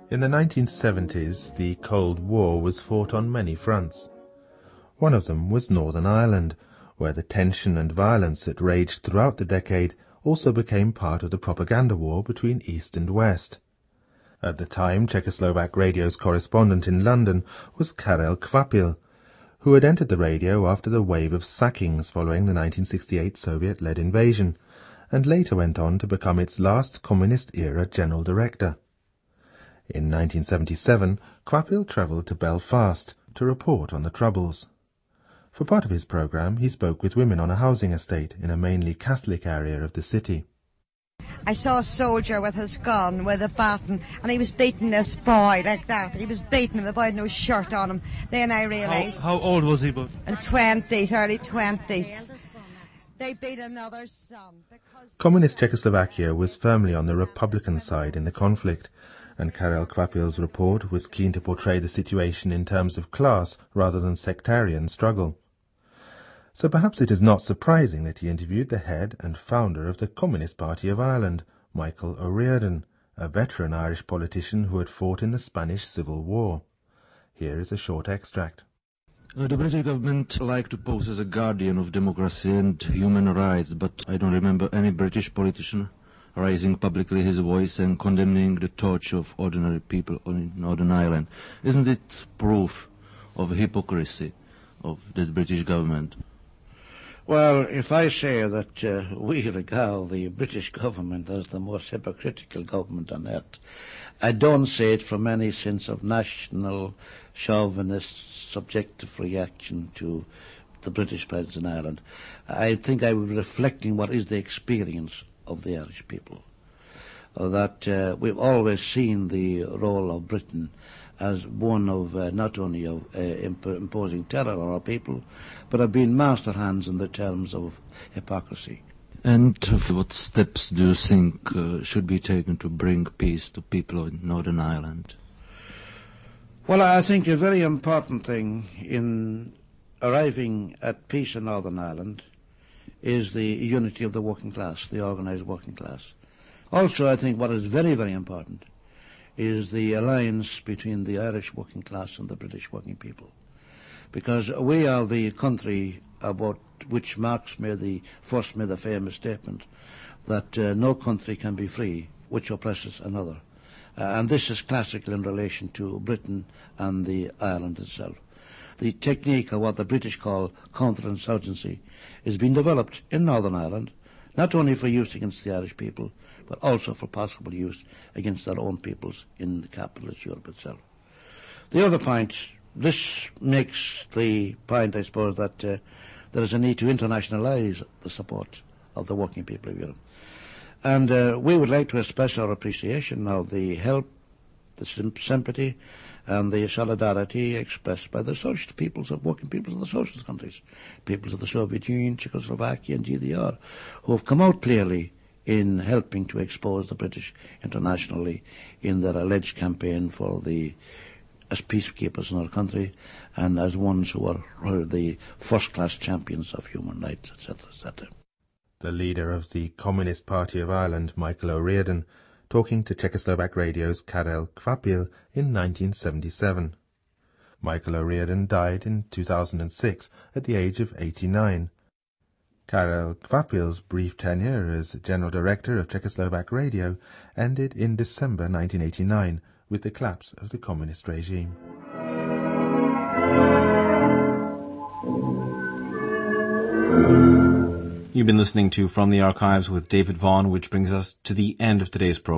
In the 1970s, the Cold War was fought on many fronts. One of them was Northern Ireland, where the tension and violence that raged throughout the decade also became part of the propaganda war between East and West. At the time, Czechoslovak radio's correspondent in London was Karel Kvapil, who had entered the radio after the wave of sackings following the 1968 Soviet-led invasion, and later went on to become its last communist-era general director. In 1977, Kvapil travelled to Belfast to report on the Troubles. For part of his programme, he spoke with women on a housing estate in a mainly Catholic area of the city. I saw a soldier with his gun, with a baton, and he was beating this boy like that. He was beating him, the boy had no shirt on him. Then I realised... How old was he? In 20s, early 20s. They beat another son because... Communist Czechoslovakia was firmly on the Republican side in the conflict, and Karel Kvapil's report was keen to portray the situation in terms of class rather than sectarian struggle. So perhaps it is not surprising that he interviewed the head and founder of the Communist Party of Ireland, Michael O'Riordan, a veteran Irish politician who had fought in the Spanish Civil War. Here is a short extract. The British government liked to pose as a guardian of democracy and human rights, but I don't remember any British politician raising publicly his voice and condemning the torture of ordinary people on Northern Ireland. Isn't it proof of hypocrisy of the British government? Well, if I say that we regard the British government as the most hypocritical government on earth, I don't say it from any sense of national, chauvinist, subjective reaction to the British presence in Ireland. I think I would be reflecting what is the experience of the Irish people. That we've always seen the role of Britain as one of not only of imposing terror on our people, but of being master hands in the terms of hypocrisy. And what steps do you think should be taken to bring peace to people in Northern Ireland? Well, I think a very important thing in arriving at peace in Northern Ireland is the unity of the working class, the organised working class. Also, I think what is very, very important is the alliance between the Irish working class and the British working people. Because we are the country about which Marx first made the famous statement that no country can be free which oppresses another. And this is classical in relation to Britain and the Ireland itself. The technique of what the British call counterinsurgency is being developed in Northern Ireland, not only for use against the Irish people, but also for possible use against their own peoples in the capitalist Europe itself. The other point, this makes the point, I suppose, that there is a need to internationalise the support of the working people of Europe. And we would like to express our appreciation of the help, the sympathy, and the solidarity expressed by the socialist peoples of working peoples of the socialist countries, peoples of the Soviet Union, Czechoslovakia and GDR, who have come out clearly in helping to expose the British internationally in their alleged campaign for as peacekeepers in our country and as ones who are the first-class champions of human rights, etc., etc. The leader of the Communist Party of Ireland, Michael O'Riordan, talking to Czechoslovak radio's Karel Kvapil in 1977. Michael O'Riordan died in 2006 at the age of 89. Karel Kvapil's brief tenure as General Director of Czechoslovak Radio ended in December 1989 with the collapse of the communist regime. You've been listening to From the Archives with David Vaughan, which brings us to the end of today's program.